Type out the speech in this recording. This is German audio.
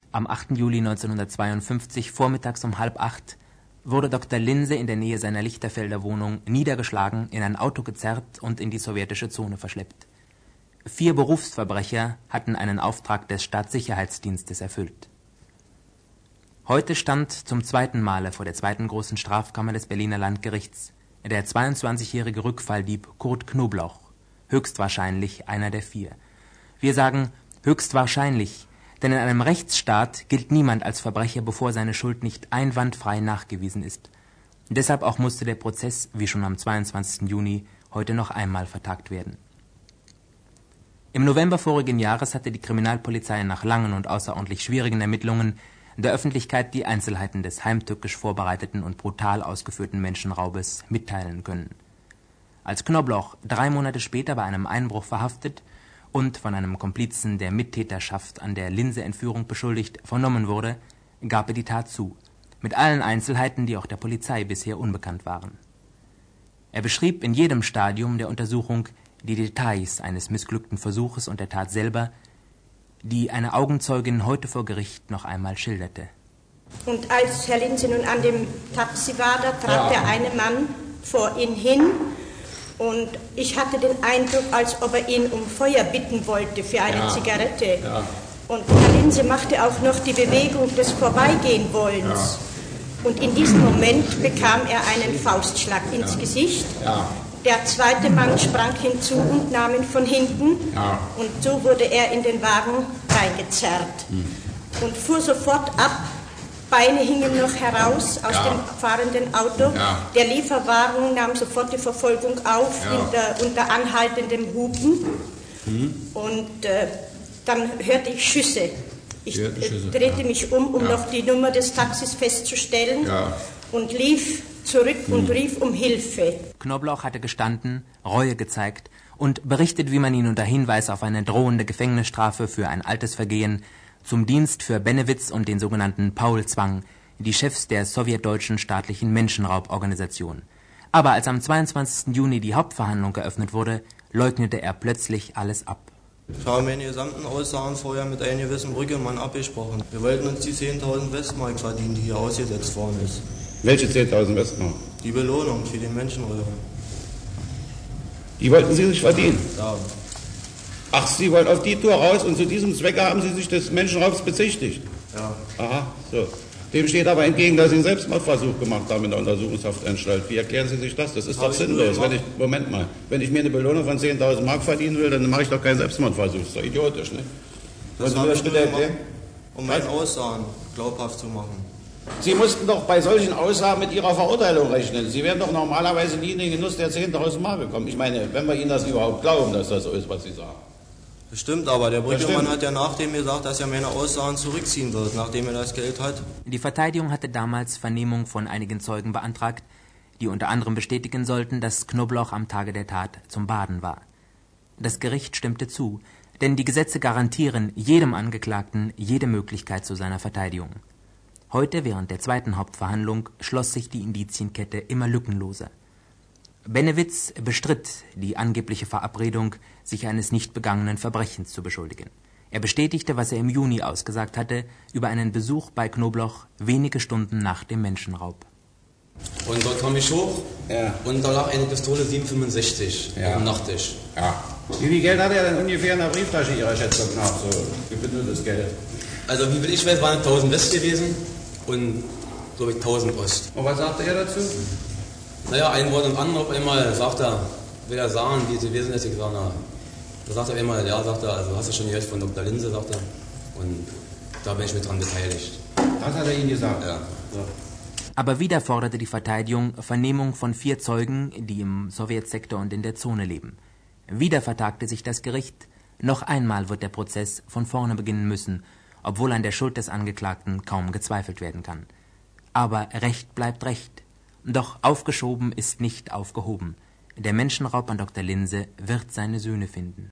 Am 8. Juli 1952 vormittags um 7:30 wurde Dr. Linse in der Nähe seiner Lichterfelder Wohnung niedergeschlagen, in ein Auto gezerrt und in die sowjetische Zone verschleppt. 4 Berufsverbrecher hatten einen Auftrag des Staatssicherheitsdienstes erfüllt. Heute stand zum zweiten Male vor der zweiten großen Strafkammer des Berliner Landgerichts der 22-jährige Rückfalldieb Kurt Knoblauch, höchstwahrscheinlich einer der 4. Wir sagen höchstwahrscheinlich, denn in einem Rechtsstaat gilt niemand als Verbrecher, bevor seine Schuld nicht einwandfrei nachgewiesen ist. Deshalb auch musste der Prozess, wie schon am 22. Juni, heute noch einmal vertagt werden. Im November vorigen Jahres hatte die Kriminalpolizei nach langen und außerordentlich schwierigen Ermittlungen der Öffentlichkeit die Einzelheiten des heimtückisch vorbereiteten und brutal ausgeführten Menschenraubes mitteilen können. Als Knoblauch 3 Monate später bei einem Einbruch verhaftet und von einem Komplizen der Mittäterschaft an der Linse-Entführung beschuldigt vernommen wurde, gab er die Tat zu, mit allen Einzelheiten, die auch der Polizei bisher unbekannt waren. Er beschrieb in jedem Stadium der Untersuchung die Details eines missglückten Versuches und der Tat selber, die eine Augenzeugin heute vor Gericht noch einmal schilderte. Und als Herr Linse nun an dem Taxi war, da trat der eine Mann vor ihn hin und ich hatte den Eindruck, als ob er ihn um Feuer bitten wollte für eine Zigarette. Ja. Und Herr Linse machte auch noch die Bewegung des Vorbeigehenwollens. Ja. Und in diesem Moment bekam er einen Faustschlag ins Gesicht. Ja. Der zweite Mann sprang hinzu und nahm ihn von hinten. Ja. Und so wurde er in den Wagen reingezerrt. Und fuhr sofort ab. Beine hingen noch heraus aus dem fahrenden Auto. Ja. Der Lieferwagen nahm sofort die Verfolgung auf unter anhaltendem Hupen. Und dann hörte ich Schüsse. Ich drehte mich um noch die Nummer des Taxis festzustellen und lief zurück und rief um Hilfe. Knoblauch hatte gestanden, Reue gezeigt und berichtet, wie man ihn unter Hinweis auf eine drohende Gefängnisstrafe für ein altes Vergehen zum Dienst für Benewitz und den sogenannten Paul zwang, die Chefs der sowjetdeutschen staatlichen Menschenrauborganisation. Aber als am 22. Juni die Hauptverhandlung eröffnet wurde, leugnete er plötzlich alles ab. Ich habe meine gesamten Aussagen vorher mit einem gewissen Brüggemann abgesprochen. Wir wollten uns die 10.000 Westmark verdienen, die hier ausgesetzt worden ist. Welche 10.000 Westmark? Die Belohnung für den Menschenräuber. Die wollten Sie sich verdienen? Ja. Ach, Sie wollen auf die Tour raus und zu diesem Zwecke haben Sie sich des Menschenraubs bezichtigt? Ja. Aha, so. Dem steht aber entgegen, dass Sie einen Selbstmordversuch gemacht haben in der Untersuchungshaftanstalt. Wie erklären Sie sich das? Das ist doch sinnlos. Wenn ich mir eine Belohnung von 10.000 Mark verdienen will, dann mache ich doch keinen Selbstmordversuch. Das ist doch idiotisch, ne? Das habe ich bitte erklären? Um meine Aussagen glaubhaft zu machen. Sie mussten doch bei solchen Aussagen mit Ihrer Verurteilung rechnen. Sie wären doch normalerweise nie in den Genuss der 10.000 Mark gekommen. Ich meine, wenn wir Ihnen das überhaupt glauben, dass das so ist, was Sie sagen. Das stimmt, aber der Brüggemann hat ja nachdem gesagt, dass er meine Aussagen zurückziehen wird, nachdem er das Geld hat. Die Verteidigung hatte damals Vernehmung von einigen Zeugen beantragt, die unter anderem bestätigen sollten, dass Knoblauch am Tage der Tat zum Baden war. Das Gericht stimmte zu, denn die Gesetze garantieren jedem Angeklagten jede Möglichkeit zu seiner Verteidigung. Heute, während der zweiten Hauptverhandlung, schloss sich die Indizienkette immer lückenloser. Benewitz bestritt die angebliche Verabredung, sich eines nicht begangenen Verbrechens zu beschuldigen. Er bestätigte, was er im Juni ausgesagt hatte, über einen Besuch bei Knoblauch wenige Stunden nach dem Menschenraub. Und dort kam ich hoch und da lag eine Pistole 7,65 auf dem Nachttisch. Ja. Wie viel Geld hat er denn ungefähr in der Brieftasche Ihrer Schätzung nach? So gebündeltes Geld? Also wie will ich weiß, waren 1.000 West gewesen und glaube ich 1.000 Ost. Und was sagte er dazu? Naja, ein Wort und andere auf einmal sagt er, will er sagen, wie sie gewesen ist. Ich sage, na, da sagt er einmal, ja, sagt er, also hast du schon gehört von Dr. Linse, sagt er. Und da bin ich mit dran beteiligt. Das hat er Ihnen gesagt? Ja. So. Aber wieder forderte die Verteidigung Vernehmung von 4 Zeugen, die im Sowjetsektor und in der Zone leben. Wieder vertagte sich das Gericht. Noch einmal wird der Prozess von vorne beginnen müssen, obwohl an der Schuld des Angeklagten kaum gezweifelt werden kann. Aber Recht bleibt Recht. Doch aufgeschoben ist nicht aufgehoben. Der Menschenraub an Dr. Linse wird seine Sühne finden.